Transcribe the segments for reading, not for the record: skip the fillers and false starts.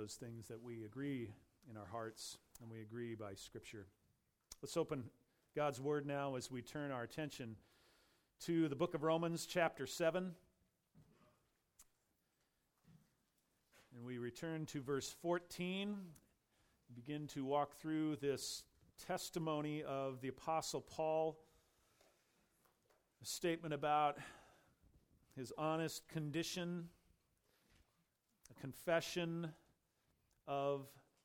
those things that we agree in our hearts and we agree by Scripture. Let's open God's Word now as we turn our attention to the book of Romans, chapter 7. And we return to verse 14, begin to walk through this testimony of the Apostle Paul, a statement about his honest condition, a confession of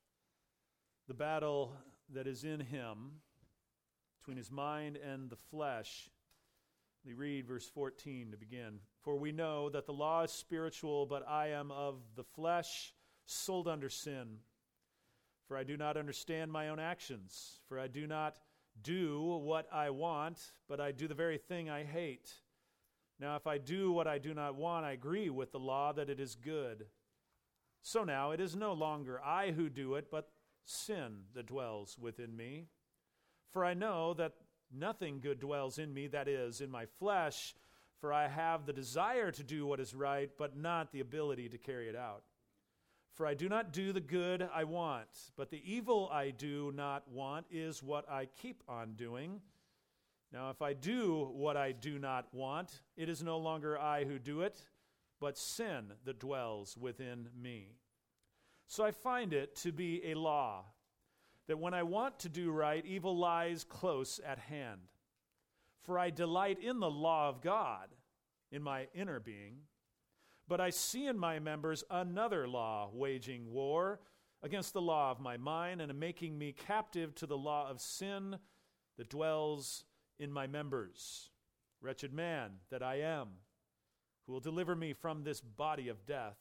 the battle that is in him between his mind and the flesh. We read verse 14 to begin. For we know that the law is spiritual, but I am of the flesh, sold under sin. For I do not understand my own actions. For I do not do what I want, but I do the very thing I hate. Now if I do what I do not want, I agree with the law that it is good. So now it is no longer I who do it, but sin that dwells within me. For I know that nothing good dwells in me, that is, in my flesh, for I have the desire to do what is right, but not the ability to carry it out. For I do not do the good I want, but the evil I do not want is what I keep on doing. Now if I do what I do not want, it is no longer I who do it, but sin that dwells within me. So I find it to be a law, that when I want to do right, evil lies close at hand. For I delight in the law of God in my inner being, but I see in my members another law waging war against the law of my mind and making me captive to the law of sin that dwells in my members. Wretched man that I am, who will deliver me from this body of death?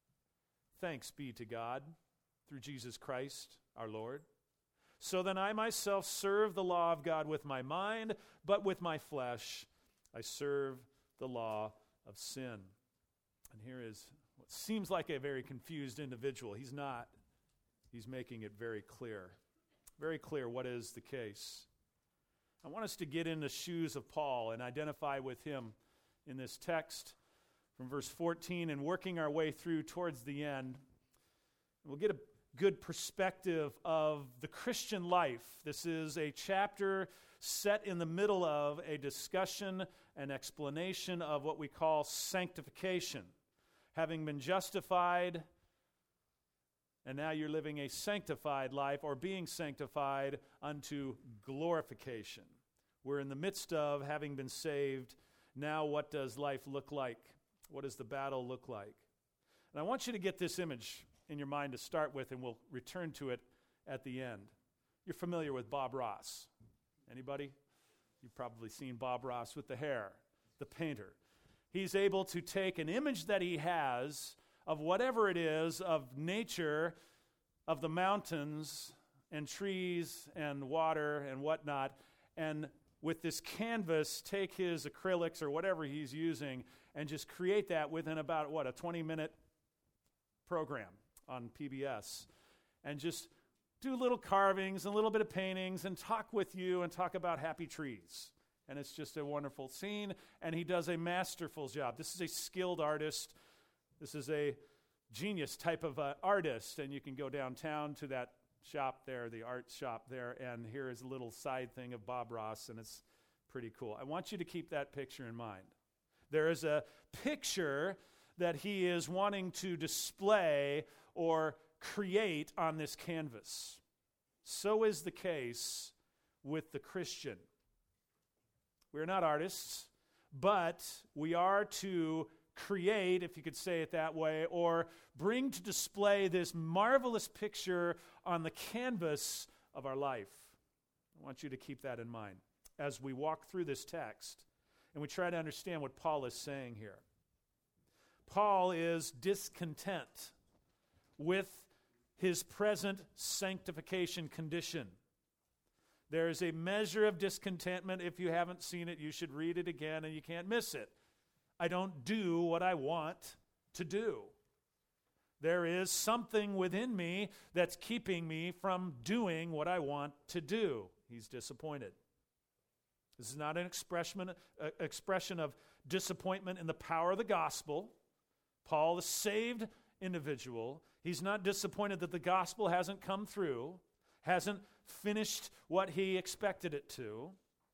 Thanks be to God through Jesus Christ our Lord. So then I myself serve the law of God with my mind, but with my flesh I serve the law of sin. And here is what seems like a very confused individual. He's not. He's making it very clear what is the case. I want us to get in the shoes of Paul and identify with him in this text from verse 14 and working our way through towards the end. We'll get a good perspective of the Christian life. This is a chapter set in the middle of a discussion and explanation of what we call sanctification. Having been justified, and now you're living a sanctified life, or being sanctified unto glorification. We're in the midst of having been saved. Now what does life look like? What does the battle look like? And I want you to get this image in your mind to start with, and we'll return to it at the end. You're familiar with Bob Ross. Anybody? You've probably seen Bob Ross with the hair, the painter. He's able to take an image that he has of whatever it is, of nature, of the mountains and trees and water and whatnot, and with this canvas, take his acrylics or whatever he's using and just create that within about, a 20-minute program on PBS, and just do little carvings and a little bit of paintings and talk with you and talk about happy trees. And it's just a wonderful scene, and he does a masterful job. This is a skilled artist. This is a genius type of artist, and you can go downtown to that shop there, the art shop there, and here is a little side thing of Bob Ross, and it's pretty cool. I want you to keep that picture in mind. There is a picture that he is wanting to display or create on this canvas. So is the case with the Christian. We're not artists, but we are to create, if you could say it that way, or bring to display this marvelous picture on the canvas of our life. I want you to keep that in mind as we walk through this text and we try to understand what Paul is saying here. Paul is discontent with his present sanctification condition. There is a measure of discontentment. If you haven't seen it, you should read it again, and you can't miss it. I don't do what I want to do. There is something within me that's keeping me from doing what I want to do. He's disappointed. This is not an expression of disappointment in the power of the gospel. Paul is saved individual. He's not disappointed that the gospel hasn't come through, hasn't finished what he expected it to.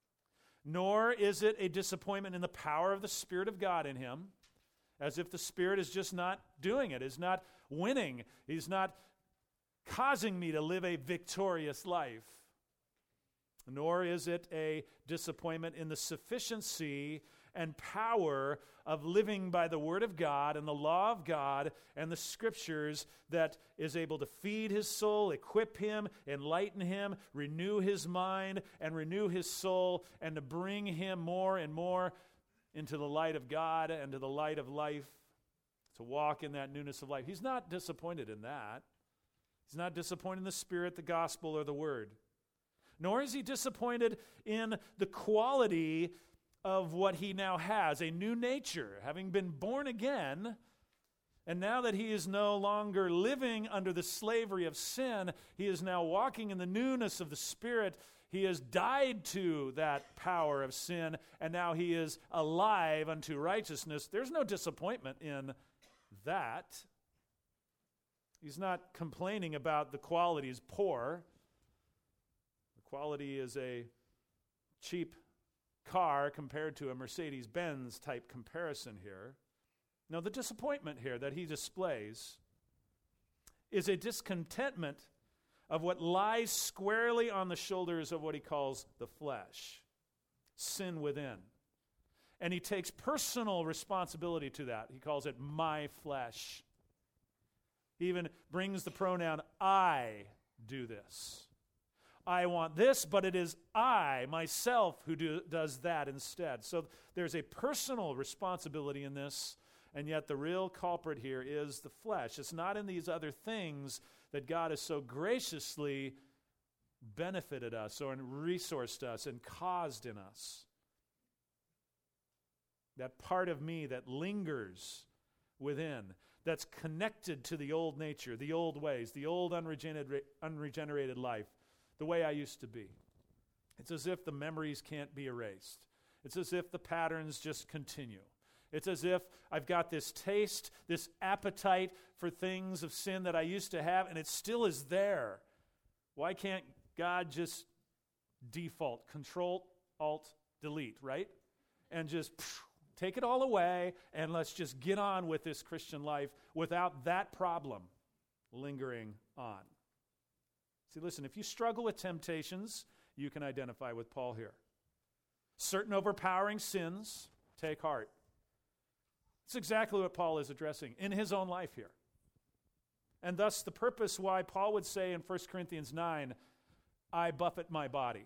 Nor is it a disappointment in the power of the Spirit of God in him, as if the Spirit is just not doing it, is not winning. He's not causing me to live a victorious life. Nor is it a disappointment in the sufficiency and power of living by the Word of God and the law of God and the Scriptures that is able to feed his soul, equip him, enlighten him, renew his mind, and renew his soul, and to bring him more and more into the light of God and to the light of life, to walk in that newness of life. He's not disappointed in that. He's not disappointed in the Spirit, the gospel, or the Word. Nor is he disappointed in the quality of what he now has, a new nature, having been born again. And now that he is no longer living under the slavery of sin, he is now walking in the newness of the Spirit. He has died to that power of sin, and now he is alive unto righteousness. There's no disappointment in that. He's not complaining about the quality is poor. The quality is a cheap car compared to a Mercedes-Benz type comparison here. No, the disappointment here that he displays is a discontentment of what lies squarely on the shoulders of what he calls the flesh, sin within. And he takes personal responsibility to that. He calls it my flesh. He even brings the pronoun I do this. I want this, but it is I, myself, who does that instead. So there's a personal responsibility in this, and yet the real culprit here is the flesh. It's not in these other things that God has so graciously benefited us or resourced us and caused in us. That part of me that lingers within, that's connected to the old nature, the old ways, the old unregenerated life, the way I used to be. It's as if the memories can't be erased. It's as if the patterns just continue. It's as if I've got this taste, this appetite for things of sin that I used to have, and it still is there. Why can't God just default, Control, Alt, Delete, right? And just take it all away, and let's just get on with this Christian life without that problem lingering on. See, listen, if you struggle with temptations, you can identify with Paul here. Certain overpowering sins, take heart. It's exactly what Paul is addressing in his own life here. And thus the purpose why Paul would say in 1 Corinthians 9, I buffet my body.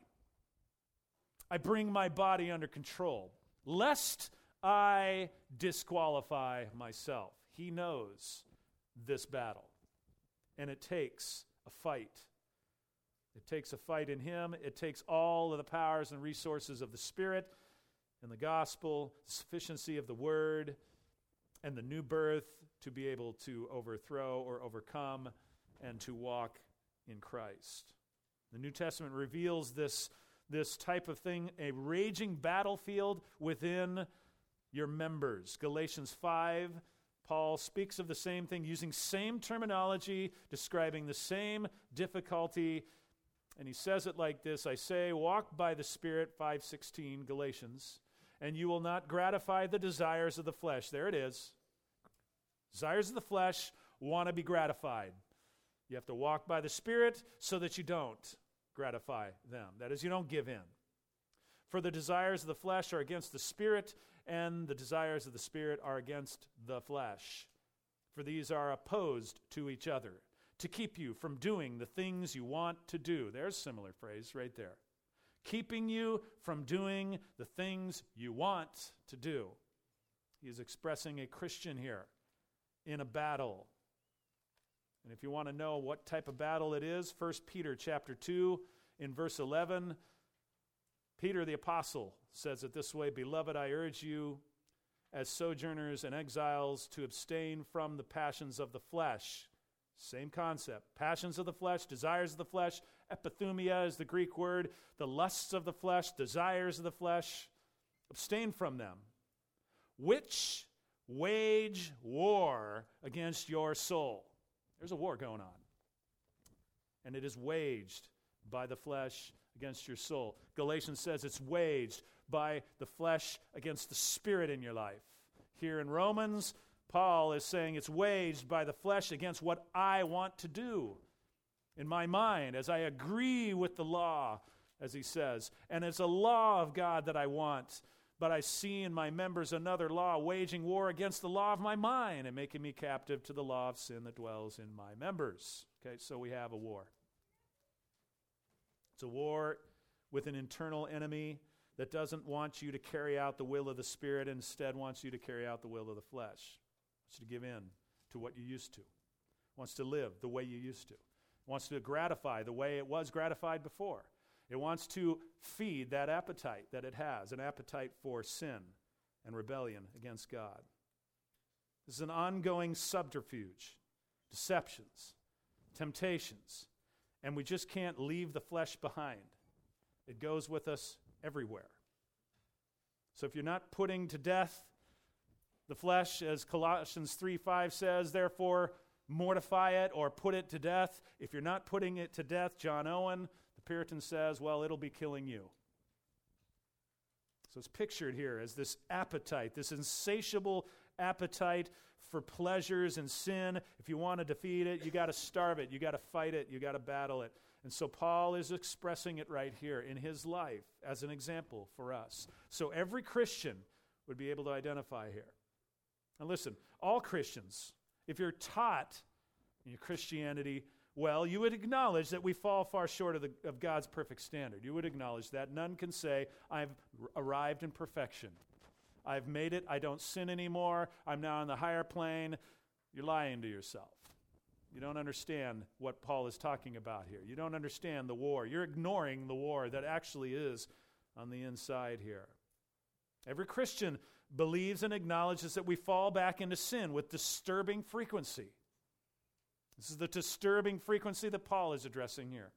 I bring my body under control, lest I disqualify myself. He knows this battle, and it takes a fight. It takes a fight in him. It takes all of the powers and resources of the Spirit and the gospel, sufficiency of the Word, and the new birth to be able to overthrow or overcome and to walk in Christ. The New Testament reveals this type of thing, a raging battlefield within your members. Galatians 5, Paul speaks of the same thing, using same terminology, describing the same difficulty. And he says it like this, I say, walk by the Spirit, 5:16, Galatians, and you will not gratify the desires of the flesh. There it is. Desires of the flesh want to be gratified. You have to walk by the Spirit so that you don't gratify them. That is, you don't give in. For the desires of the flesh are against the Spirit, and the desires of the Spirit are against the flesh. For these are opposed to each other, to keep you from doing the things you want to do. There's a similar phrase right there. Keeping you from doing the things you want to do. He is expressing a Christian here in a battle. And if you want to know what type of battle it is, 1 Peter chapter 2 in verse 11, Peter the apostle says it this way, Beloved, I urge you as sojourners and exiles to abstain from the passions of the flesh. Same concept. Passions of the flesh, desires of the flesh. Epithumia is the Greek word. The lusts of the flesh, desires of the flesh. Abstain from them. Which wage war against your soul. There's a war going on. And it is waged by the flesh against your soul. Galatians says it's waged by the flesh against the spirit in your life. Here in Romans, Paul is saying it's waged by the flesh against what I want to do in my mind as I agree with the law, as he says. And it's a law of God that I want, but I see in my members another law waging war against the law of my mind and making me captive to the law of sin that dwells in my members. Okay, so we have a war. It's a war with an internal enemy that doesn't want you to carry out the will of the Spirit, instead wants you to carry out the will of the flesh. Wants you to give in to what you used to. Wants to live the way you used to. Wants to gratify the way it was gratified before. It wants to feed that appetite that it has, an appetite for sin and rebellion against God. This is an ongoing subterfuge, deceptions, temptations, and we just can't leave the flesh behind. It goes with us everywhere. So if you're not putting to death the flesh, as Colossians 3:5 says, therefore mortify it or put it to death. If you're not putting it to death, John Owen, the Puritan, says, well, it'll be killing you. So it's pictured here as this appetite, this insatiable appetite for pleasures and sin. If you want to defeat it, you got to starve it, you got to fight it, you got to battle it. And so Paul is expressing it right here in his life as an example for us. So every Christian would be able to identify here. Now listen, all Christians, if you're taught in your Christianity, well, you would acknowledge that we fall far short of God's perfect standard. You would acknowledge that. None can say, I've arrived in perfection. I've made it. I don't sin anymore. I'm now on the higher plane. You're lying to yourself. You don't understand what Paul is talking about here. You don't understand the war. You're ignoring the war that actually is on the inside here. Every Christian believes and acknowledges that we fall back into sin with disturbing frequency. This is the disturbing frequency that Paul is addressing here.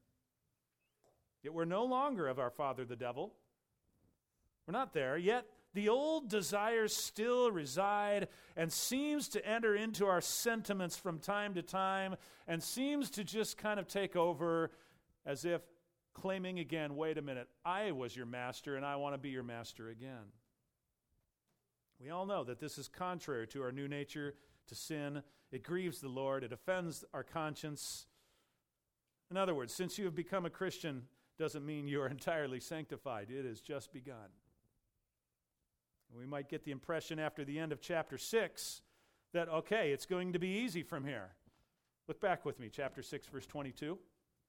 Yet we're no longer of our father the devil. We're not there, yet the old desires still reside and seems to enter into our sentiments from time to time and seems to just kind of take over as if claiming again, wait a minute, I was your master and I want to be your master again. We all know that this is contrary to our new nature, to sin. It grieves the Lord. It offends our conscience. In other words, since you have become a Christian doesn't mean you are entirely sanctified. It has just begun. We might get the impression after the end of chapter 6 that, okay, it's going to be easy from here. Look back with me, chapter 6, verse 22.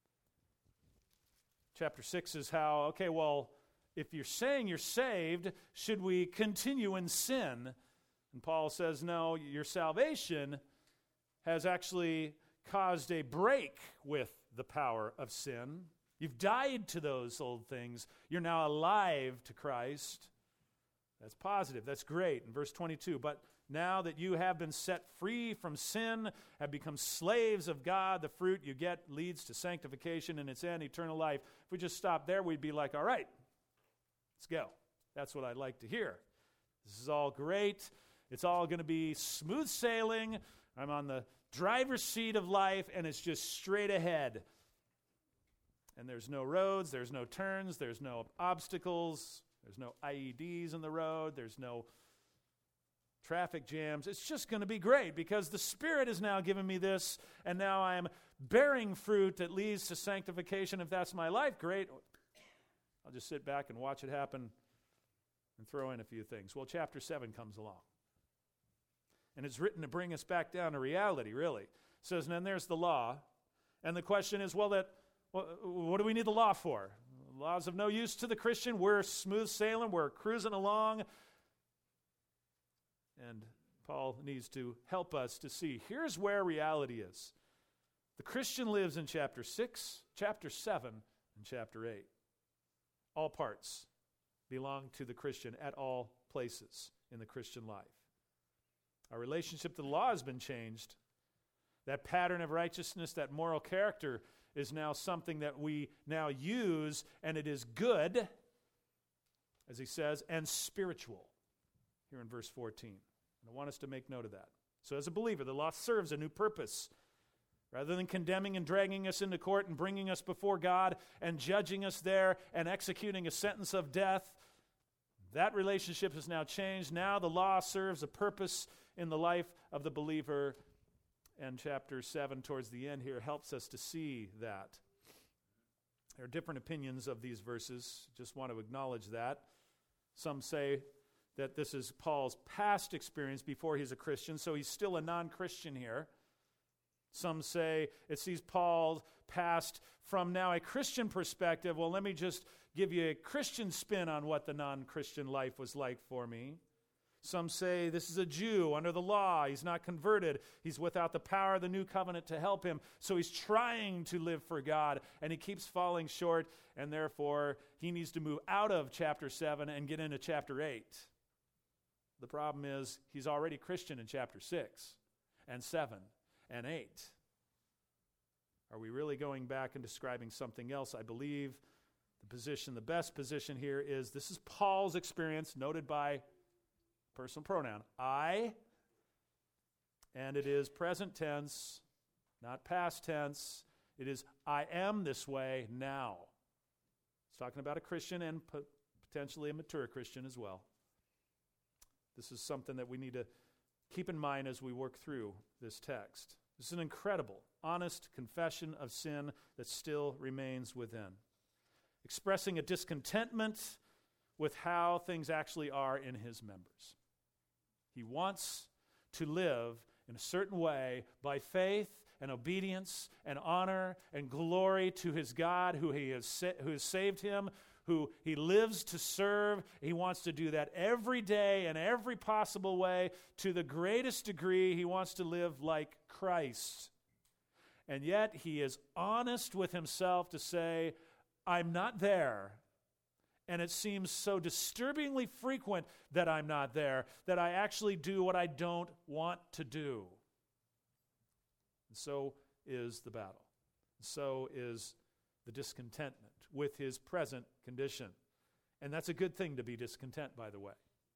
Chapter 6 is how, okay, well, if you're saying you're saved, should we continue in sin? And Paul says, no, your salvation has actually caused a break with the power of sin. You've died to those old things. You're now alive to Christ. That's positive. That's great. In verse 22, but now that you have been set free from sin, have become slaves of God, the fruit you get leads to sanctification and its end, eternal life. If we just stop there, we'd be like, all right, let's go. That's what I'd like to hear. This is all great. It's all going to be smooth sailing. I'm on the driver's seat of life, and it's just straight ahead. And there's no roads, there's no turns, there's no obstacles, there's no IEDs in the road, there's no traffic jams. It's just going to be great because the Spirit has now given me this, and now I am bearing fruit that leads to sanctification. If that's my life, great. I'll just sit back and watch it happen and throw in a few things. Well, chapter 7 comes along. And it's written to bring us back down to reality, really. It says, and then there's the law. And the question is, well, what do we need the law for? Law's of no use to the Christian. We're smooth sailing. We're cruising along. And Paul needs to help us to see, here's where reality is. The Christian lives in chapter 6, chapter 7, and chapter 8. All parts belong to the Christian at all places in the Christian life. Our relationship to the law has been changed. That pattern of righteousness, that moral character is now something that we now use, and it is good, as he says, and spiritual, here in verse 14. I want us to make note of that. So as a believer, the law serves a new purpose. Rather than condemning and dragging us into court and bringing us before God and judging us there and executing a sentence of death, that relationship has now changed. Now the law serves a purpose in the life of the believer. And chapter 7, towards the end here, helps us to see that. There are different opinions of these verses. Just want to acknowledge that. Some say that this is Paul's past experience before he's a Christian, so he's still a non-Christian here. Some say it sees Paul's past from now a Christian perspective. Well, let me just give you a Christian spin on what the non-Christian life was like for me. Some say this is a Jew under the law. He's not converted. He's without the power of the new covenant to help him. So he's trying to live for God, and he keeps falling short, and therefore he needs to move out of chapter 7 and get into chapter 8. The problem is he's already Christian in chapter 6 and 7 and 8. Are we really going back and describing something else? I believe the best position here is this is Paul's experience, noted by personal pronoun, I, and it is present tense, not past tense. It is I am this way now. It's talking about a Christian and potentially a mature Christian as well. This is something that we need to keep in mind as we work through this text. This is an incredible, honest confession of sin that still remains within, expressing a discontentment with how things actually are in his members. He wants to live in a certain way by faith and obedience and honor and glory to his God who has saved him, who he lives to serve. He wants to do that every day in every possible way. To the greatest degree, he wants to live like Christ. And yet he is honest with himself to say, I'm not there. And it seems so disturbingly frequent that I'm not there, that I actually do what I don't want to do. And so is the battle. So is the discontentment with his present condition. And that's a good thing to be discontent, by the way.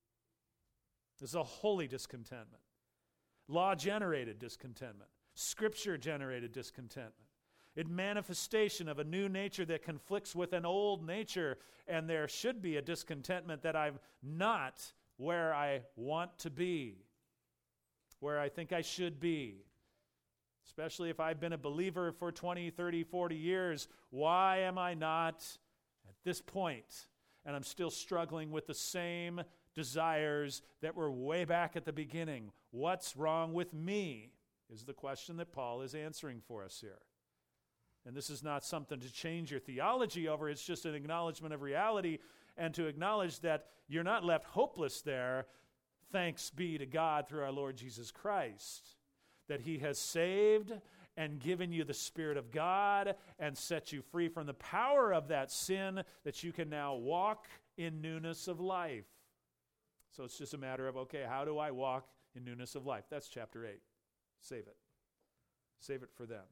This is a holy discontentment. Law-generated discontentment. Scripture-generated discontentment. It's manifestation of a new nature that conflicts with an old nature, and there should be a discontentment that I'm not where I want to be, where I think I should be. Especially if I've been a believer for 20, 30, 40 years, why am I not at this point? And I'm still struggling with the same desires that were way back at the beginning. What's wrong with me is the question that Paul is answering for us here. And this is not something to change your theology over. It's just an acknowledgement of reality and to acknowledge that you're not left hopeless there. Thanks be to God through our Lord Jesus Christ, that he has saved and given you the Spirit of God and set you free from the power of that sin, that you can now walk in newness of life. So it's just a matter of, okay, how do I walk in newness of life? That's chapter 8. Save it. Save it for them.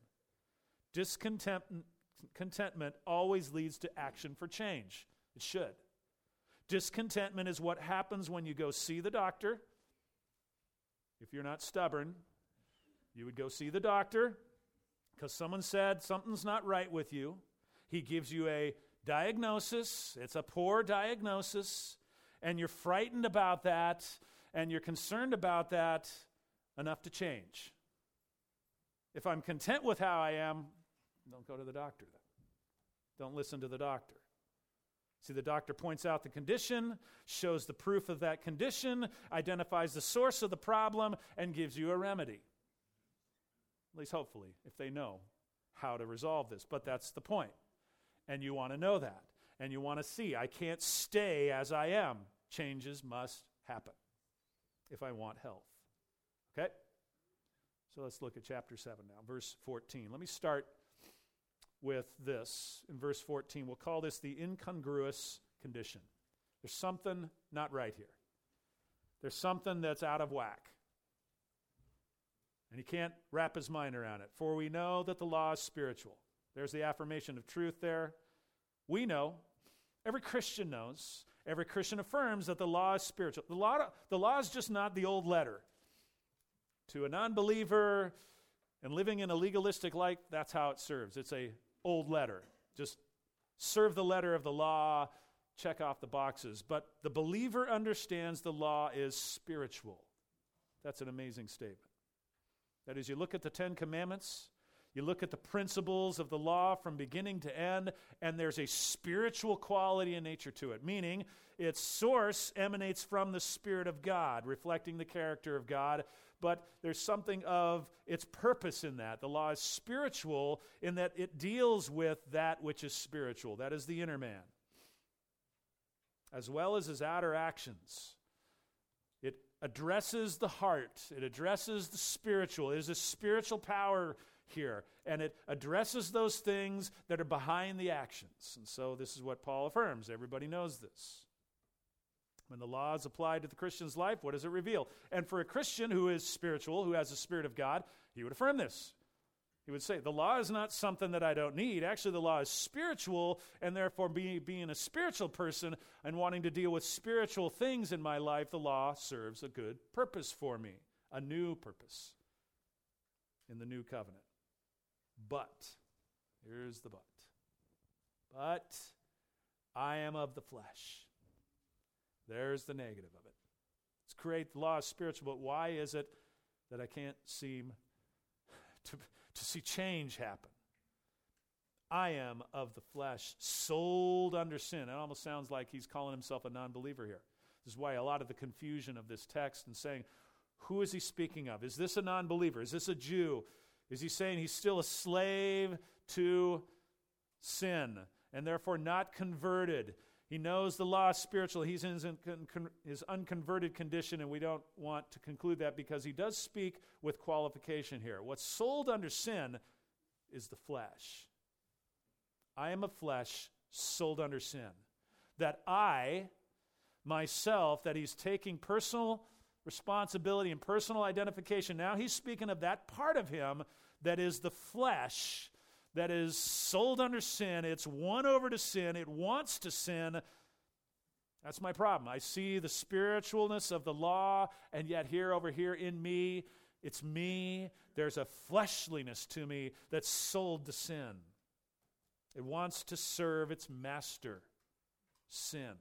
Discontentment always leads to action for change. It should. Discontentment is what happens when you go see the doctor. If you're not stubborn, you would go see the doctor because someone said something's not right with you. He gives you a diagnosis. It's a poor diagnosis, and you're frightened about that, and you're concerned about that enough to change. If I'm content with how I am, don't go to the doctor then. Don't listen to the doctor. See, the doctor points out the condition, shows the proof of that condition, identifies the source of the problem, and gives you a remedy. At least hopefully, if they know how to resolve this. But that's the point. And you want to know that. And you want to see, I can't stay as I am. Changes must happen if I want health. Okay? So let's look at chapter 7 now, verse 14. Let me start with this. In verse 14, we'll call this the incongruous condition. There's something not right here. There's something that's out of whack. And he can't wrap his mind around it. For we know that the law is spiritual. There's the affirmation of truth there. We know, every Christian knows, every Christian affirms that the law is spiritual. The law is just not the old letter. To a non-believer and living in a legalistic life, that's how it serves. It's a old letter. Just serve the letter of the law, check off the boxes. But the believer understands the law is spiritual. That's an amazing statement. That is, you look at the Ten Commandments, you look at the principles of the law from beginning to end, and there's a spiritual quality and nature to it, meaning its source emanates from the Spirit of God, reflecting the character of God, but there's something of its purpose in that. The law is spiritual in that it deals with that which is spiritual. That is the inner man, as well as his outer actions. It addresses the heart. It addresses the spiritual. It is a spiritual power here, and it addresses those things that are behind the actions. And so this is what Paul affirms. Everybody knows this. When the law is applied to the Christian's life, what does it reveal? And for a Christian who is spiritual, who has the Spirit of God, he would affirm this. He would say, the law is not something that I don't need. Actually, the law is spiritual, and therefore being a spiritual person and wanting to deal with spiritual things in my life, the law serves a good purpose for me, a new purpose in the new covenant. But, here's the but I am of the flesh. There's the negative of it. It's great, the law is spiritual, but why is it that I can't seem to see change happen? I am of the flesh, sold under sin. It almost sounds like he's calling himself a non-believer here. This is why a lot of the confusion of this text and saying, who is he speaking of? Is this a non-believer? Is this a Jew? Is he saying he's still a slave to sin and therefore not converted? He knows the law is spiritual. He's in his unconverted condition, and we don't want to conclude that because he does speak with qualification here. What's sold under sin is the flesh. I am a flesh sold under sin. That I, myself, that he's taking personal responsibility and personal identification. Now he's speaking of that part of him that is the flesh, that is sold under sin. It's won over to sin. It wants to sin. That's my problem. I see the spiritualness of the law, and yet over here in me, it's me. There's a fleshliness to me that's sold to sin. It wants to serve its master, sin.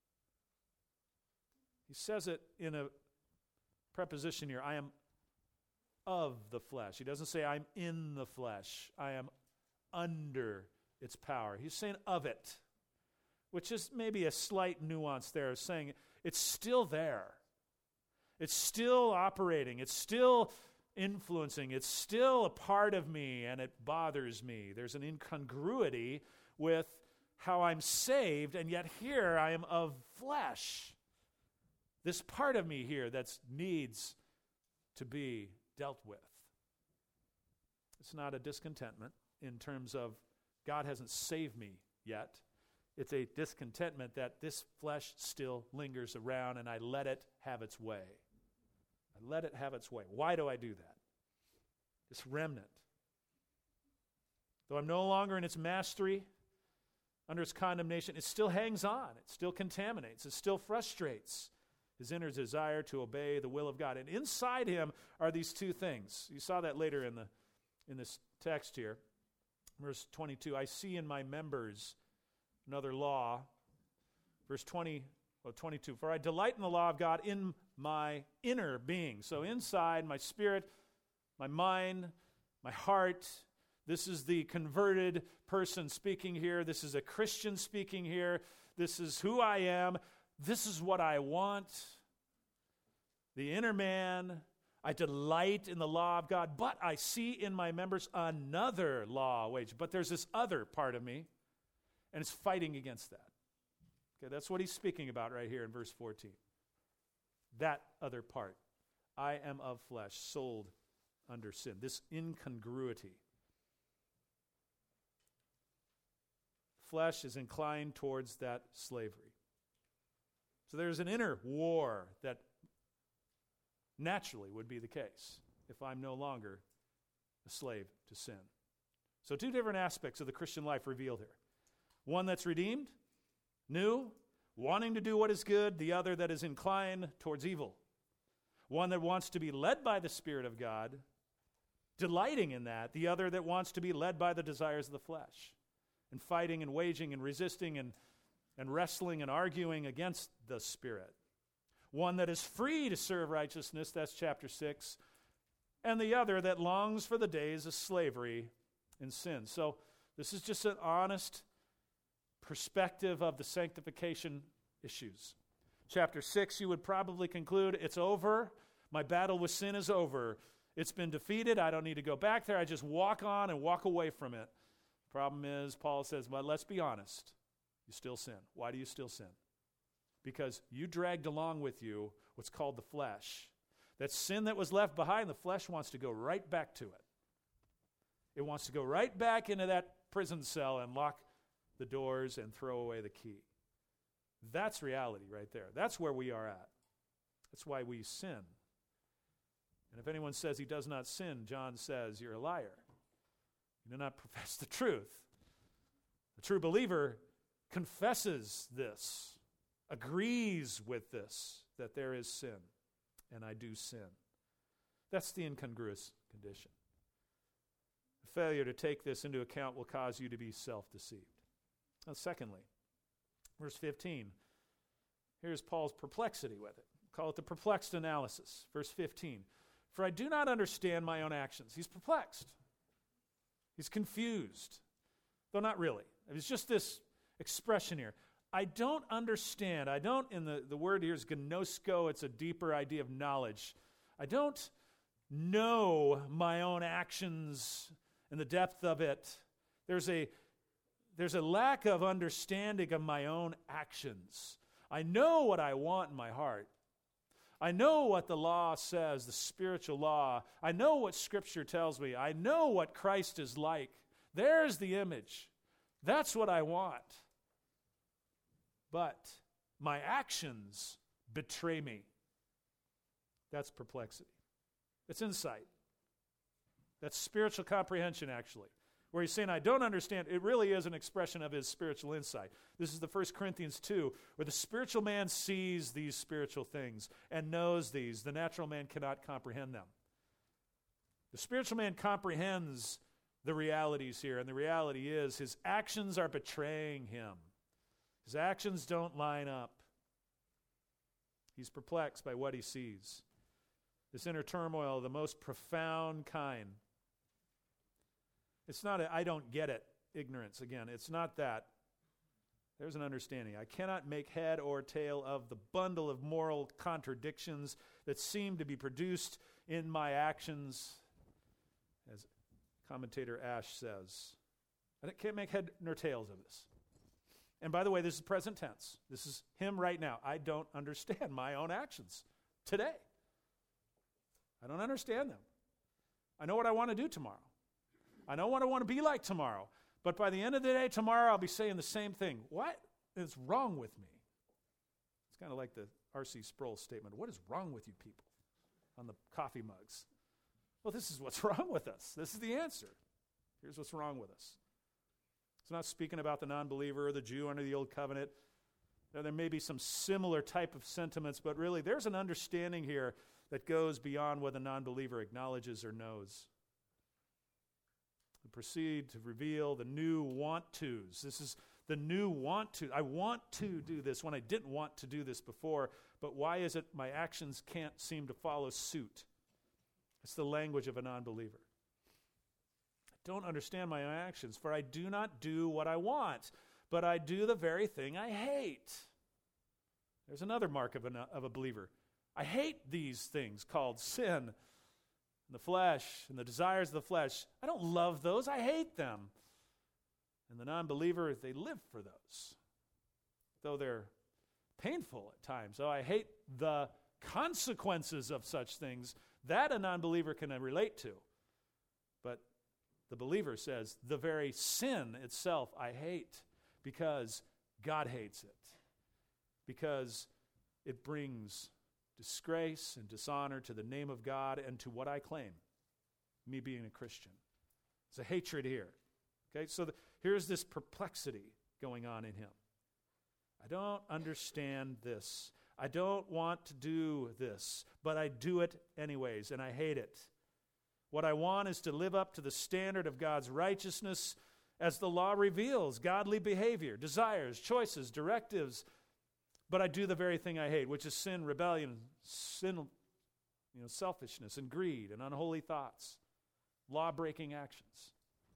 He says it in a preposition here. I am of the flesh. He doesn't say I'm in the flesh. I am under its power. He's saying of it, which is maybe a slight nuance there, saying it's still there. It's still operating. It's still influencing. It's still a part of me, and it bothers me. There's an incongruity with how I'm saved, and yet here I am of flesh. This part of me here that needs to be dealt with. It's not a discontentment in terms of God hasn't saved me yet. It's a discontentment that this flesh still lingers around and I let it have its way. I let it have its way. Why do I do that? This remnant. Though I'm no longer in its mastery, under its condemnation, it still hangs on. It still contaminates. It still frustrates his inner desire to obey the will of God. And inside him are these two things. You saw that later in this text here. Verse 22, I see in my members another law. Verse 22, for I delight in the law of God in my inner being. So inside, my spirit, my mind, my heart, this is the converted person speaking here. This is a Christian speaking here. This is who I am. This is what I want. The inner man, I delight in the law of God, but I see in my members another law wage. But there's this other part of me, and it's fighting against that. Okay, that's what he's speaking about right here in verse 14. That other part. I am of flesh, sold under sin. This incongruity. Flesh is inclined towards that slavery. So there's an inner war that naturally would be the case if I'm no longer a slave to sin. So two different aspects of the Christian life revealed here. One that's redeemed, new, wanting to do what is good. The other that is inclined towards evil. One that wants to be led by the Spirit of God, delighting in that. The other that wants to be led by the desires of the flesh, and fighting and waging and resisting and wrestling and arguing against the Spirit. One that is free to serve righteousness, that's chapter 6, and the other that longs for the days of slavery and sin. So this is just an honest perspective of the sanctification issues. Chapter 6, you would probably conclude, it's over. My battle with sin is over. It's been defeated. I don't need to go back there. I just walk on and walk away from it. Problem is, Paul says, well, let's be honest. You still sin. Why do you still sin? Because you dragged along with you what's called the flesh. That sin that was left behind, the flesh wants to go right back to it. It wants to go right back into that prison cell and lock the doors and throw away the key. That's reality right there. That's where we are at. That's why we sin. And if anyone says he does not sin, John says, you're a liar. You do not profess the truth. The true believer confesses this, agrees with this, that there is sin, and I do sin. That's the incongruous condition. The failure to take this into account will cause you to be self-deceived. Now, secondly, verse 15, here's Paul's perplexity with it. Call it the perplexed analysis. Verse 15, for I do not understand my own actions. He's perplexed. He's confused, though not really. It's just this expression here. I don't understand. I don't, in the word here is gnosko. It's a deeper idea of knowledge. I don't know my own actions and the depth of it. There's a lack of understanding of my own actions. I know what I want in my heart. I know what the law says, the spiritual law. I know what Scripture tells me. I know what Christ is like. There's the image. That's what I want. But my actions betray me. That's perplexity. It's insight. That's spiritual comprehension, actually. Where he's saying, I don't understand. It really is an expression of his spiritual insight. This is the 1 Corinthians 2, where the spiritual man sees these spiritual things and knows these. The natural man cannot comprehend them. The spiritual man comprehends the realities here, and the reality is his actions are betraying him. His actions don't line up. He's perplexed by what he sees. This inner turmoil, the most profound kind. It's not I don't get it, ignorance. Again, it's not that. There's an understanding. I cannot make head or tail of the bundle of moral contradictions that seem to be produced in my actions, as commentator Ash says. I can't make head nor tails of this. And by the way, this is present tense. This is him right now. I don't understand my own actions today. I don't understand them. I know what I want to do tomorrow. I know what I want to be like tomorrow. But by the end of the day tomorrow, I'll be saying the same thing. What is wrong with me? It's kind of like the R.C. Sproul statement. What is wrong with you people on the coffee mugs? Well, this is what's wrong with us. This is the answer. Here's what's wrong with us. It's not speaking about the non-believer or the Jew under the old covenant. Now, there may be some similar type of sentiments, but really there's an understanding here that goes beyond what the non-believer acknowledges or knows. We proceed to reveal the new want-tos. This is the new want-to. I want to do this when I didn't want to do this before, but why is it my actions can't seem to follow suit? It's the language of a non-believer. I don't understand my own actions, for I do not do what I want, but I do the very thing I hate. There's another mark of a believer. I hate these things called sin, and the flesh, and the desires of the flesh. I don't love those. I hate them. And the non-believer, they live for those, though they're painful at times. So I hate the consequences of such things. That a non-believer can relate to. But the believer says, the very sin itself I hate because God hates it. Because it brings disgrace and dishonor to the name of God and to what I claim, me being a Christian. There's a hatred here. Okay, so here's this perplexity going on in him. I don't understand this. I don't want to do this, but I do it anyways, and I hate it. What I want is to live up to the standard of God's righteousness as the law reveals, godly behavior, desires, choices, directives. But I do the very thing I hate, which is sin, rebellion, selfishness and greed and unholy thoughts, law-breaking actions.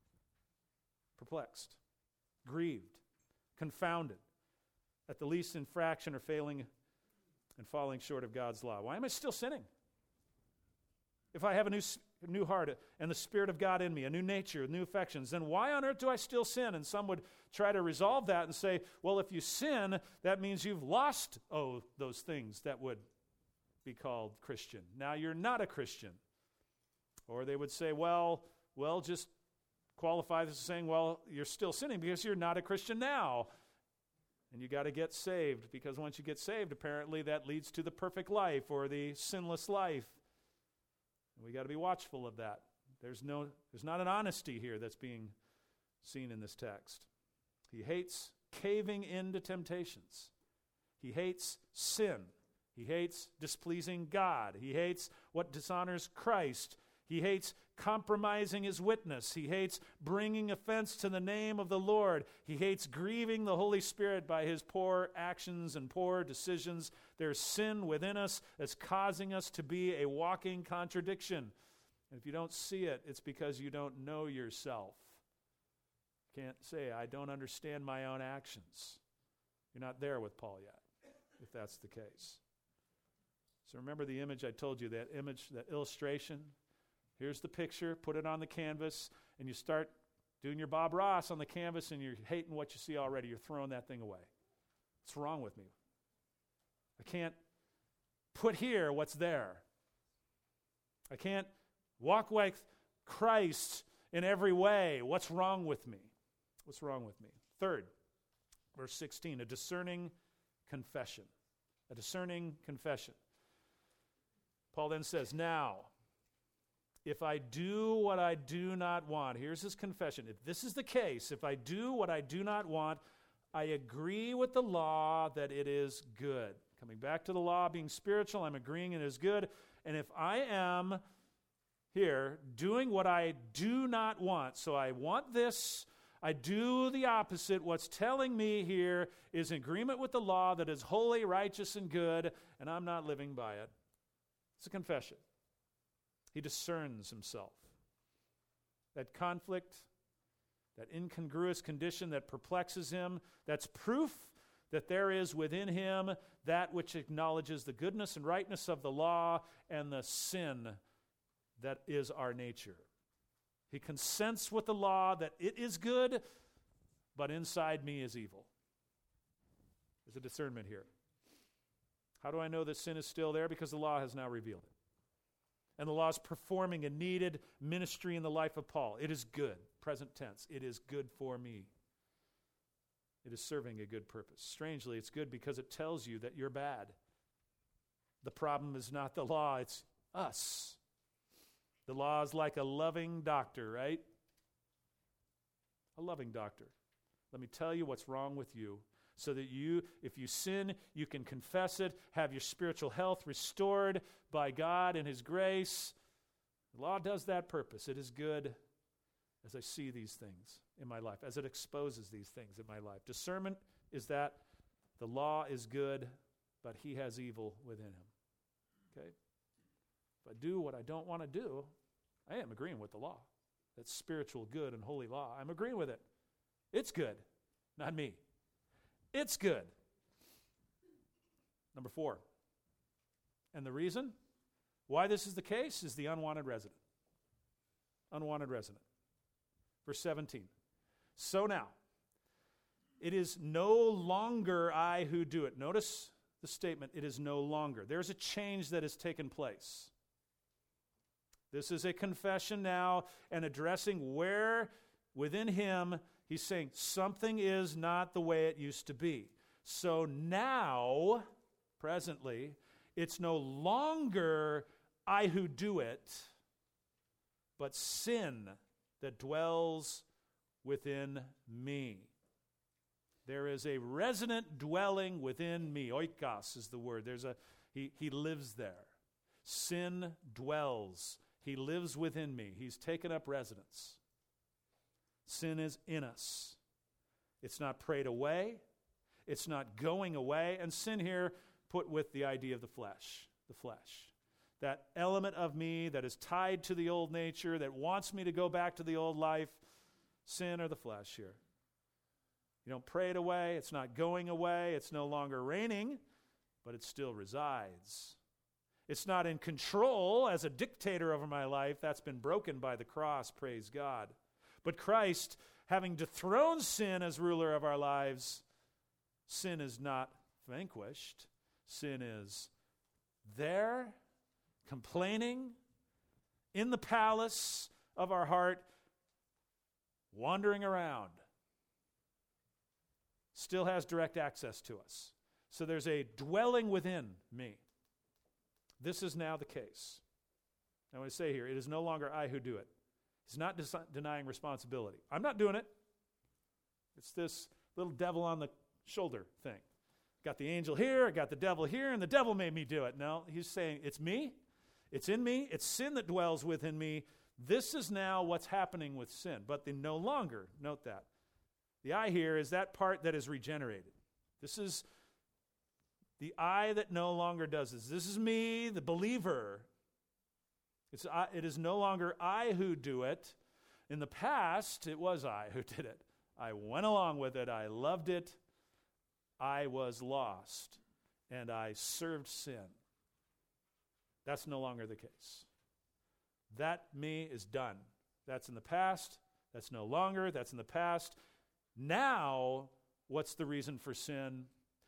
Perplexed, grieved, confounded at the least infraction or failing and falling short of God's law. Why am I still sinning? If I have a new heart and the Spirit of God in me, a new nature, new affections, then why on earth do I still sin? And some would try to resolve that and say, well, if you sin, that means you've lost, those things that would be called Christian. Now you're not a Christian. Or they would say, well, just qualify this as saying, well, you're still sinning because you're not a Christian now. And you got to get saved, because once you get saved, apparently that leads to the perfect life or the sinless life. And we got to be watchful of that. There's not an honesty here that's being seen in this text. He hates caving into temptations. He hates sin. He hates displeasing God. He hates what dishonors Christ. He hates compromising his witness. He hates bringing offense to the name of the Lord. He hates grieving the Holy Spirit by his poor actions and poor decisions. There's sin within us that's causing us to be a walking contradiction. And if you don't see it, it's because you don't know yourself. Can't say, I don't understand my own actions. You're not there with Paul yet, if that's the case. So remember the image I told you, that image, that illustration. Here's the picture, put it on the canvas, and you start doing your Bob Ross on the canvas, and you're hating what you see already. You're throwing that thing away. What's wrong with me? I can't put here what's there. I can't walk like Christ in every way. What's wrong with me? What's wrong with me? Third, verse 16, a discerning confession. A discerning confession. Paul then says, now, if I do what I do not want, here's his confession. If this is the case, if I do what I do not want, I agree with the law that it is good. Coming back to the law being spiritual, I'm agreeing it is good. And if I am here doing what I do not want, so I want this, I do the opposite. What's telling me here is in agreement with the law that is holy, righteous, and good, and I'm not living by it. It's a confession. He discerns himself. That conflict, that incongruous condition that perplexes him, that's proof that there is within him that which acknowledges the goodness and rightness of the law and the sin that is our nature. He consents with the law that it is good, but inside me is evil. There's a discernment here. How do I know that sin is still there? Because the law has now revealed it. And the law is performing a needed ministry in the life of Paul. It is good, present tense. It is good for me. It is serving a good purpose. Strangely, it's good because it tells you that you're bad. The problem is not the law, it's us. The law is like a loving doctor, right? A loving doctor. Let me tell you what's wrong with you, so that you, if you sin, you can confess it, have your spiritual health restored by God and his grace. The law does that purpose. It is good as I see these things in my life, as it exposes these things in my life. Discernment is that the law is good, but he has evil within him. Okay? If I do what I don't want to do, I am agreeing with the law. That's spiritual good and holy law. I'm agreeing with it. It's good, not me. It's good. Number 4. And the reason why this is the case is the unwanted resident. Unwanted resident. Verse 17. So now, it is no longer I who do it. Notice the statement, it is no longer. There's a change that has taken place. This is a confession now and addressing where within him he's saying something is not the way it used to be. So now, presently, it's no longer I who do it, but sin that dwells within me. There is a resident dwelling within me. Oikos is the word. He lives there. Sin dwells. He lives within me. He's taken up residence. Sin is in us. It's not prayed away. It's not going away. And sin here put with the idea of the flesh. The flesh. That element of me that is tied to the old nature, that wants me to go back to the old life. Sin or the flesh here. You don't pray it away. It's not going away. It's no longer reigning, but it still resides. It's not in control as a dictator over my life. That's been broken by the cross, praise God. But Christ, having dethroned sin as ruler of our lives, sin is not vanquished. Sin is there, complaining, in the palace of our heart, wandering around. Still has direct access to us. So there's a dwelling within me. This is now the case. I want to say here, it is no longer I who do it. He's not denying responsibility. I'm not doing it. It's this little devil on the shoulder thing. Got the angel here, I got the devil here, and the devil made me do it. No, he's saying, it's me. It's in me. It's sin that dwells within me. This is now what's happening with sin. But they no longer, note that. The I here is that part that is regenerated. This is the I that no longer does this. This is me, the believer. It is no longer I who do it. In the past, it was I who did it. I went along with it. I loved it. I was lost. And I served sin. That's no longer the case. That me is done. That's in the past. That's no longer. That's in the past. Now, what's the reason for sin?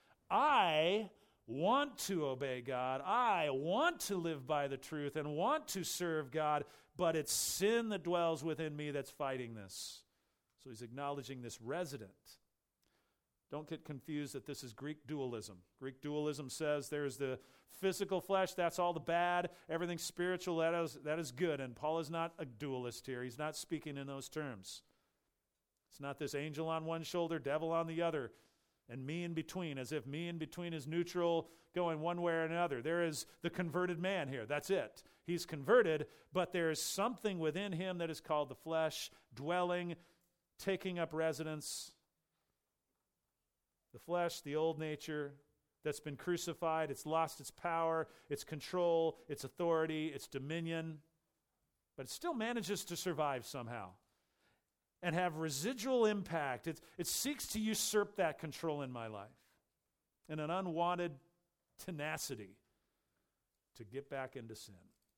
I want to obey God. I want to live by the truth and want to serve God, but it's sin that dwells within me that's fighting this. So he's acknowledging this resident. Don't get confused that this is Greek dualism. Greek dualism says there's the physical flesh, that's all the bad. Everything spiritual, that is good. And Paul is not a dualist here. He's not speaking in those terms. It's not this angel on one shoulder, devil on the other, and me in between, as if me in between is neutral, going one way or another. There is the converted man here. That's it. He's converted, but there is something within him that is called the flesh, dwelling, taking up residence. The flesh, the old nature that's been crucified, it's lost its power, its control, its authority, its dominion, but it still manages to survive somehow and have residual impact. It seeks to usurp that control in my life and an unwanted tenacity to get back into sin.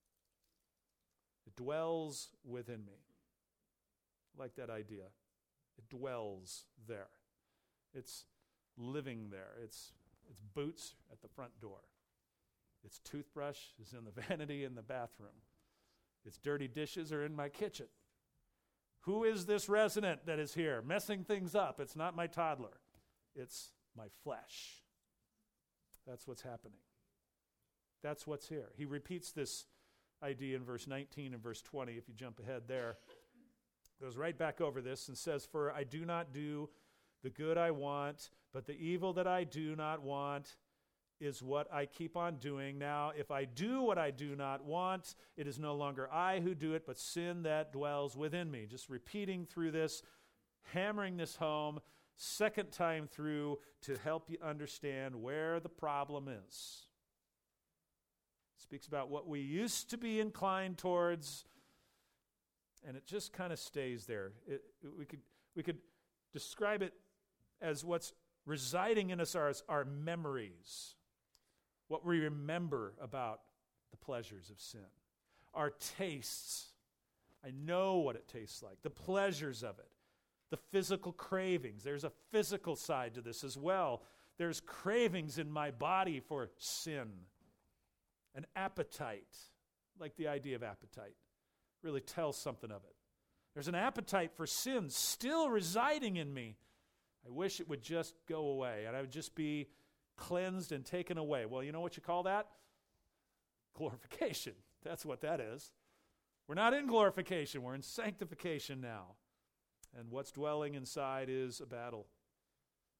It dwells within me. I like that idea. It dwells there. It's living there. Its boots at the front door. Its toothbrush is in the vanity in the bathroom. Its dirty dishes are in my kitchen. Who is this resident that is here messing things up? It's not my toddler. It's my flesh. That's what's happening. That's what's here. He repeats this idea in verse 19 and verse 20. If you jump ahead there, goes right back over this and says, "For I do not do the good I want, but the evil that I do not want is what I keep on doing. Now, if I do what I do not want, it is no longer I who do it, but sin that dwells within me." Just repeating through this, hammering this home, second time through to help you understand where the problem is. Speaks about what we used to be inclined towards, and it just kind of stays there. We could describe it as what's residing in us are our memories, what we remember about the pleasures of sin, our tastes. I know what it tastes like, the pleasures of it, the physical cravings. There's a physical side to this as well. There's cravings in my body for sin, an appetite, like the idea of appetite, really tells something of it. There's an appetite for sin still residing in me. I wish it would just go away and I would just be cleansed and taken away. Well, you know what you call that? Glorification. That's what that is. We're not in glorification. We're in sanctification now. And what's dwelling inside is a battle.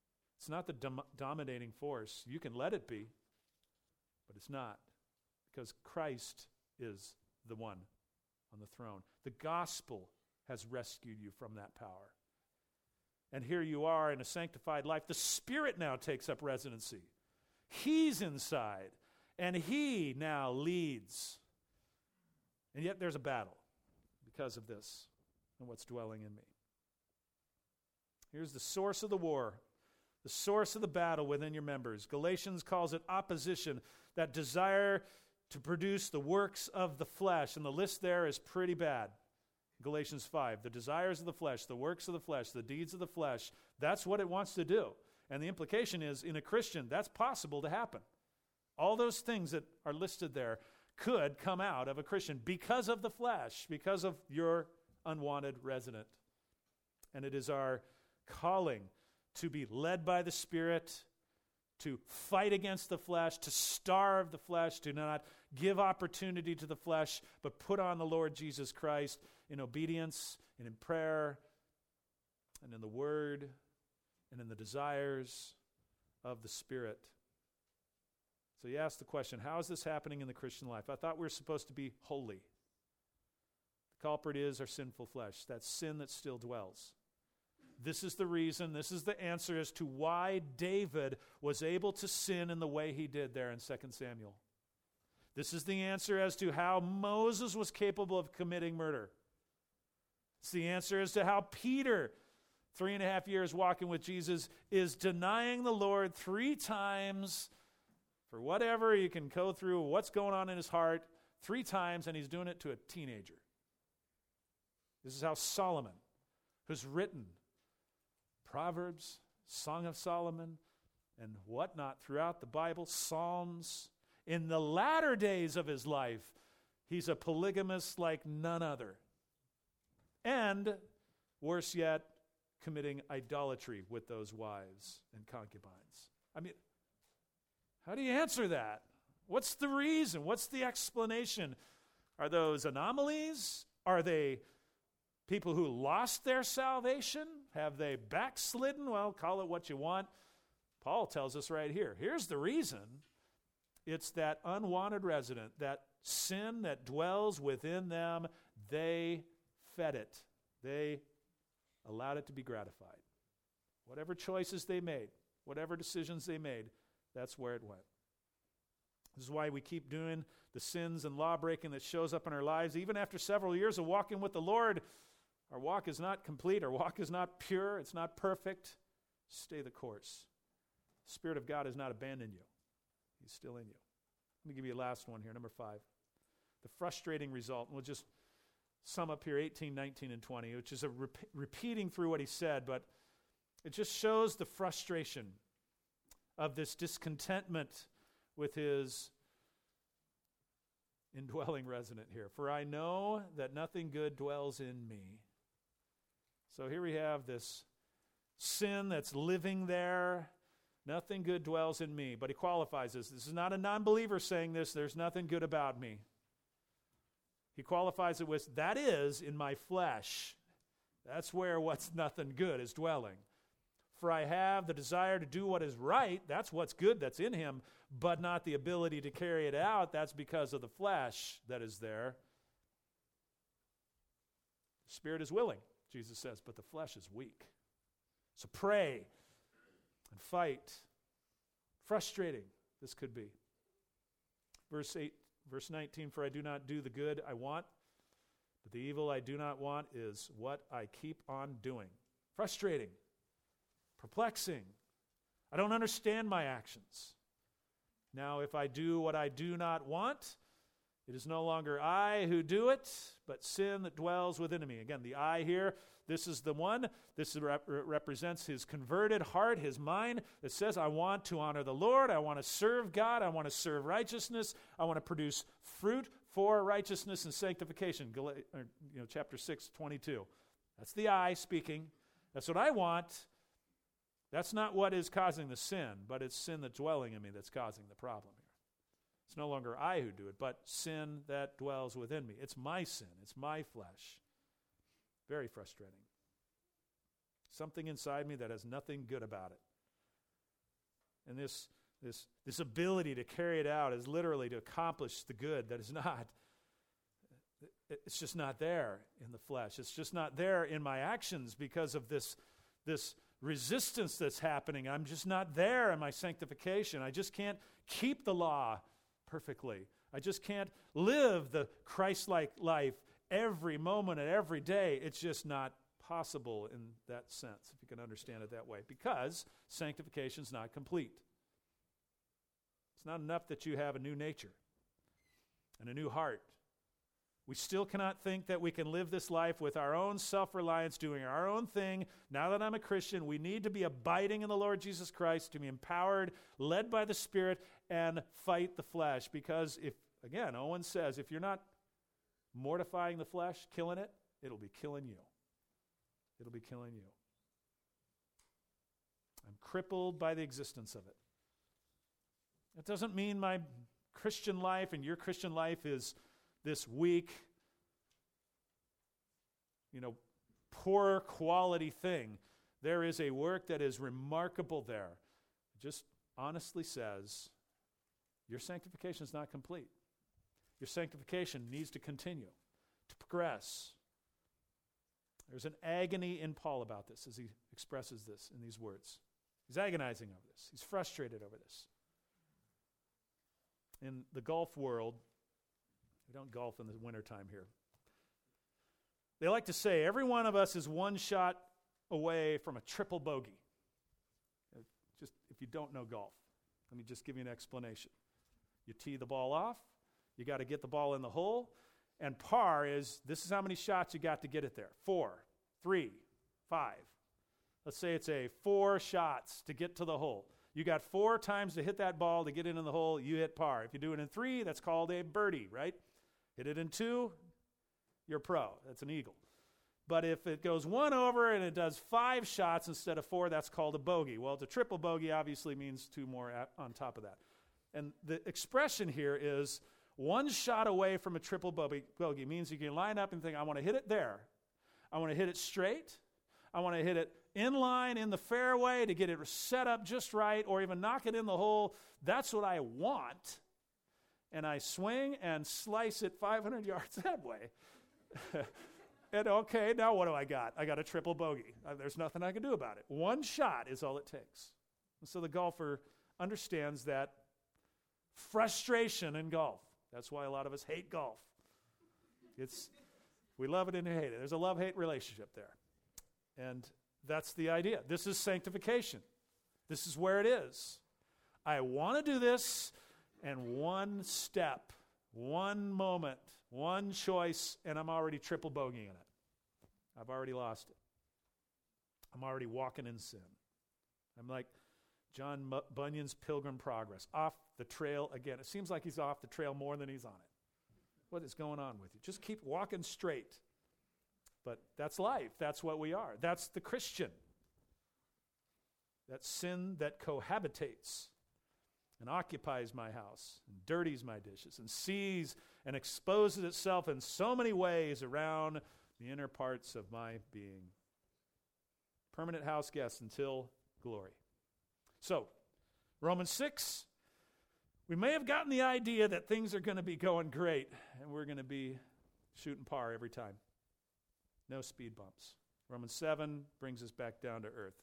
It's not the dominating force. You can let it be, but it's not, because Christ is the one on the throne. The gospel has rescued you from that power. And here you are in a sanctified life. The Spirit now takes up residency. He's inside, and He now leads. And yet there's a battle because of this and what's dwelling in me. Here's the source of the war, the source of the battle within your members. Galatians calls it opposition, that desire to produce the works of the flesh. And the list there is pretty bad. Galatians 5, the desires of the flesh, the works of the flesh, the deeds of the flesh, that's what it wants to do. And the implication is, in a Christian, that's possible to happen. All those things that are listed there could come out of a Christian because of the flesh, because of your unwanted resident. And it is our calling to be led by the Spirit, to fight against the flesh, to starve the flesh, to not give opportunity to the flesh, but put on the Lord Jesus Christ in obedience and in prayer and in the Word and in the desires of the Spirit. So you ask the question, how is this happening in the Christian life? I thought we were supposed to be holy. The culprit is our sinful flesh, that sin that still dwells. This is the reason, this is the answer as to why David was able to sin in the way he did there in 2 Samuel. This is the answer as to how Moses was capable of committing murder. It's the answer as to how Peter, 3.5 years walking with Jesus, is denying the Lord 3 times for whatever. You can go through what's going on in his heart 3 times, and he's doing it to a teenager. This is how Solomon, who's written Proverbs, Song of Solomon, and whatnot throughout the Bible, Psalms. In the latter days of his life, he's a polygamist like none other. And, worse yet, committing idolatry with those wives and concubines. I mean, how do you answer that? What's the reason? What's the explanation? Are those anomalies? Are they people who lost their salvation? Have they backslidden? Well, call it what you want. Paul tells us right here. Here's the reason. It's that unwanted resident, that sin that dwells within them. They fed it. They allowed it to be gratified. Whatever choices they made, whatever decisions they made, that's where it went. This is why we keep doing the sins and law breaking that shows up in our lives. Even after several years of walking with the Lord, our walk is not complete. Our walk is not pure. It's not perfect. Stay the course. The Spirit of God has not abandoned you. He's still in you. Let me give you a last one here, number 5. The frustrating result. And we'll just sum up here 18, 19, and 20, which is a repeating through what he said, but it just shows the frustration of this discontentment with his indwelling resident here. For I know that nothing good dwells in me. So here we have this sin that's living there. Nothing good dwells in me. But he qualifies this. This is not a non-believer saying this. There's nothing good about me. He qualifies it with, that is in my flesh. That's where what's nothing good is dwelling. For I have the desire to do what is right. That's what's good that's in him, but not the ability to carry it out. That's because of the flesh that is there. The Spirit is willing, Jesus says, but the flesh is weak. So pray and fight. Frustrating this could be. Verse 19, for I do not do the good I want, but the evil I do not want is what I keep on doing. Frustrating. Perplexing. I don't understand my actions. Now, if I do what I do not want, it is no longer I who do it, but sin that dwells within me. Again, the I here, this is the one. This represents his converted heart, his mind, that says, I want to honor the Lord. I want to serve God. I want to serve righteousness. I want to produce fruit for righteousness and sanctification. Chapter 6, 22. That's the I speaking. That's what I want. That's not what is causing the sin, but it's sin that's dwelling in me that's causing the problem here. It's no longer I who do it, but sin that dwells within me. It's my sin. It's my flesh. Very frustrating. Something inside me that has nothing good about it. And this ability to carry it out is literally to accomplish the good that is not. It's just not there in the flesh. It's just not there in my actions because of this resistance that's happening. I'm just not there in my sanctification. I just can't keep the law perfectly. I just can't live the Christ-like life every moment and every day. It's just not possible in that sense, if you can understand it that way, because sanctification is not complete. It's not enough that you have a new nature and a new heart. We still cannot think that we can live this life with our own self-reliance, doing our own thing. Now that I'm a Christian, we need to be abiding in the Lord Jesus Christ, to be empowered, led by the Spirit, and fight the flesh. Because if, again, Owen says, if you're not mortifying the flesh, killing it, it'll be killing you. It'll be killing you. I'm crippled by the existence of it. That doesn't mean my Christian life and your Christian life is this weak, poor quality thing. There is a work that is remarkable there. It just honestly says, your sanctification is not complete. Your sanctification needs to continue, to progress. There's an agony in Paul about this as he expresses this in these words. He's agonizing over this. He's frustrated over this. In the golf world, we don't golf in the wintertime here. They like to say every one of us is one shot away from a triple bogey. Just if you don't know golf, let me just give you an explanation. You tee the ball off, you got to get the ball in the hole, and par is, this is how many shots you got to get it there. 4, 3, 5. Let's say it's 4 shots to get to the hole. You got 4 times to hit that ball to get it in the hole, you hit par. If you do it in 3, that's called a birdie, right? Hit it in 2, you're pro. That's an eagle. But if it goes 1 over and it does 5 shots instead of 4, that's called a bogey. Well, it's a triple bogey obviously means 2 more on top of that. And the expression here is 1 shot away from a triple bogey means you can line up and think, I want to hit it there. I want to hit it straight. I want to hit it in line in the fairway to get it set up just right, or even knock it in the hole. That's what I want. And I swing and slice it 500 yards that way. And okay, now what do I got? I got a triple bogey. There's nothing I can do about it. 1 shot is all it takes. And so the golfer understands that frustration in golf. That's why a lot of us hate golf. We love it and hate it. There's a love-hate relationship there. And that's the idea. This is sanctification. This is where it is. I want to do this, and 1 step, 1 moment, 1 choice, and I'm already triple bogeying it. I've already lost it. I'm already walking in sin. I'm like John Bunyan's Pilgrim Progress, off the trail again. It seems like he's off the trail more than he's on it. What is going on with you? Just keep walking straight. But that's life. That's what we are. That's the Christian. That sin that cohabitates and occupies my house and dirties my dishes and sees and exposes itself in so many ways around the inner parts of my being. Permanent house guest until glory. So, Romans 6, we may have gotten the idea that things are going to be going great and we're going to be shooting par every time. No speed bumps. Romans 7 brings us back down to earth.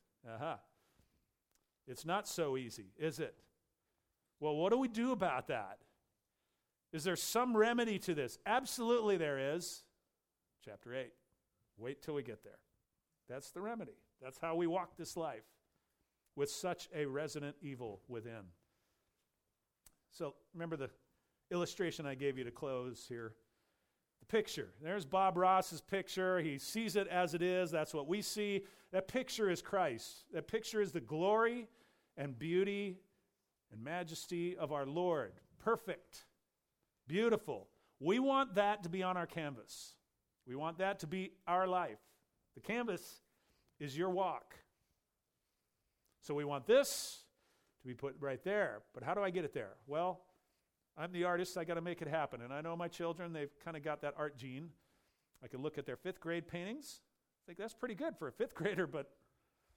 It's not so easy, is it? Well, what do we do about that? Is there some remedy to this? Absolutely there is. Chapter 8. Wait till we get there. That's the remedy. That's how we walk this life with such a resident evil within. So remember the illustration I gave you to close here. The picture. There's Bob Ross's picture. He sees it as it is. That's what we see. That picture is Christ. That picture is the glory and beauty and majesty of our Lord. Perfect. Beautiful. We want that to be on our canvas. We want that to be our life. The canvas is your walk. So we want this to be put right there. But how do I get it there? Well, I'm the artist. I got to make it happen. And I know my children, they've kind of got that art gene. I can look at their 5th grade paintings. I think that's pretty good for a 5th grader, but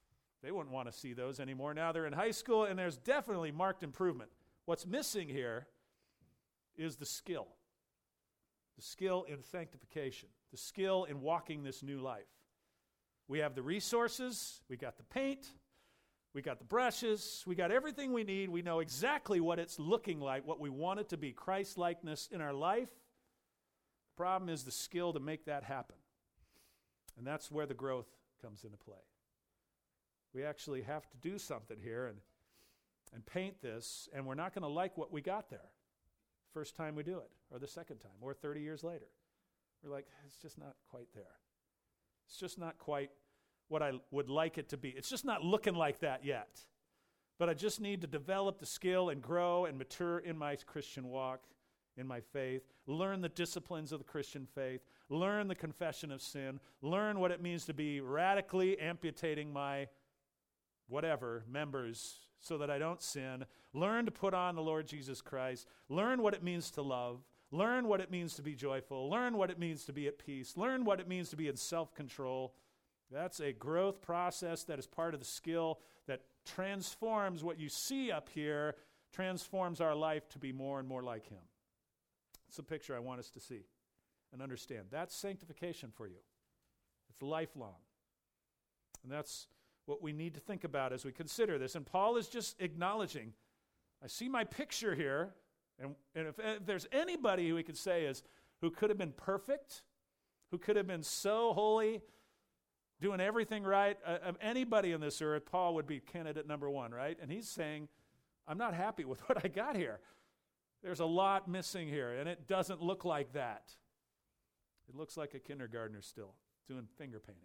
They wouldn't want to see those anymore. Now they're in high school, and there's definitely marked improvement. What's missing here is the skill in sanctification, the skill in walking this new life. We have the resources, we got the paint, we got the brushes, we got everything we need. We know exactly what it's looking like, what we want it to be, Christ-likeness in our life. The problem is the skill to make that happen. And that's where the growth comes into play. We actually have to do something here and paint this, and we're not going to like what we got there first time we do it, or the second time, or 30 years later. We're like, it's just not quite there. It's just not quite what I would like it to be. It's just not looking like that yet. But I just need to develop the skill and grow and mature in my Christian walk, in my faith, learn the disciplines of the Christian faith, learn the confession of sin, learn what it means to be radically amputating my members so that I don't sin, learn to put on the Lord Jesus Christ, learn what it means to love, learn what it means to be joyful, learn what it means to be at peace, learn what it means to be in self-control. That's a growth process that is part of the skill that transforms what you see up here, transforms our life to be more and more like Him. It's a picture I want us to see and understand. That's sanctification for you. It's lifelong. And that's what we need to think about as we consider this. And Paul is just acknowledging, I see my picture here, and if there's anybody who we could say is who could have been perfect, who could have been so holy, doing everything right, of anybody on this earth, Paul would be candidate number one, right? And he's saying, I'm not happy with what I got here. There's a lot missing here, and it doesn't look like that. It looks like a kindergartner still doing finger painting.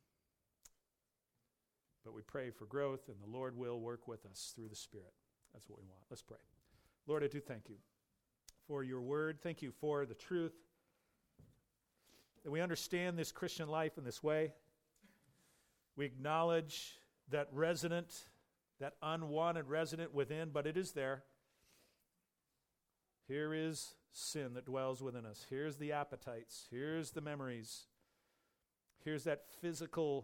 But we pray for growth, and the Lord will work with us through the Spirit. That's what we want. Let's pray. Lord, I do thank you for your word. Thank you for the truth, that we understand this Christian life in this way. We acknowledge that resident, that unwanted resident within, but it is there. Here is sin that dwells within us. Here's the appetites. Here's the memories. Here's that physical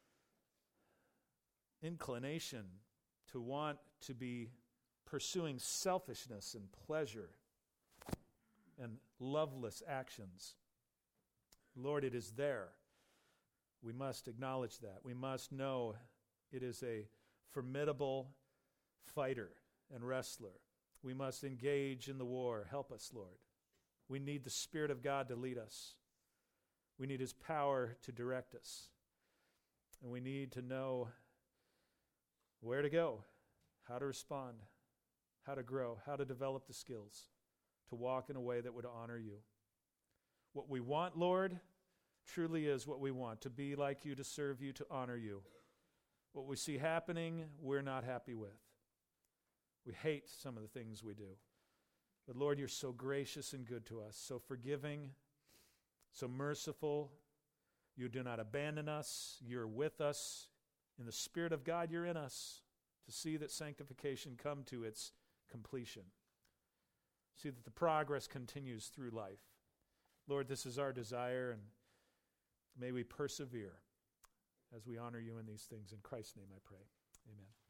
inclination to want to be pursuing selfishness and pleasure and loveless actions. Lord, it is there. We must acknowledge that. We must know it is a formidable fighter and wrestler. We must engage in the war. Help us, Lord. We need the Spirit of God to lead us. We need His power to direct us. And we need to know where to go, how to respond, how to grow, how to develop the skills to walk in a way that would honor you. What we want, Lord, truly is what we want, to be like you, to serve you, to honor you. What we see happening, we're not happy with. We hate some of the things we do. But Lord, you're so gracious and good to us, so forgiving, so merciful. You do not abandon us. You're with us. In the Spirit of God, you're in us to see that sanctification come to its completion. See that the progress continues through life. Lord, this is our desire, and may we persevere as we honor you in these things. In Christ's name I pray. Amen.